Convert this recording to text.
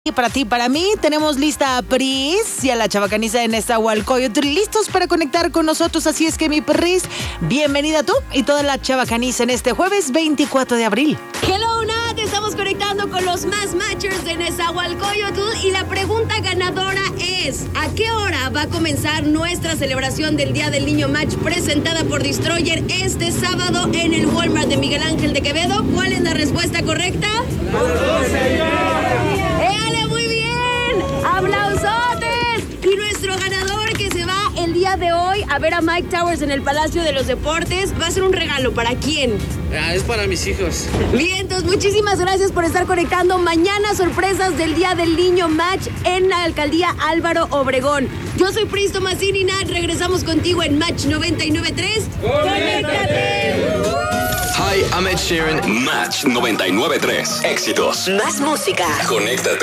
Y para ti, para mí, tenemos lista a Pris y a la chabacaniza de Nezahualcóyotl listos para conectar con nosotros. Así es que, mi Pris, bienvenida tú y toda la chabacaniza en este jueves 24 de abril. Hello, Nat, estamos conectando con los más matchers de Nezahualcóyotl y la pregunta ganadora es: ¿a qué hora va a comenzar nuestra celebración del Día del Niño Match presentada por Destroyer este sábado en el Walmart de Miguel Ángel de Quevedo? ¿Cuál es la respuesta correcta? ¡Éale, muy bien! ¡Aplausotes! Y nuestro ganador que se va el día de hoy a ver a Mike Towers en el Palacio de los Deportes va a ser un regalo. ¿Para quién? Es para mis hijos. Bien, entonces muchísimas gracias por estar conectando. Mañana sorpresas del Día del Niño Match en la Alcaldía Álvaro Obregón. Yo soy Pris Tomasini, Nat. Regresamos contigo en Match 99.3. ¡Conéctate! Hi, I'm Ed Sheeran. Match 99.3. Éxitos. Más música. Conéctate.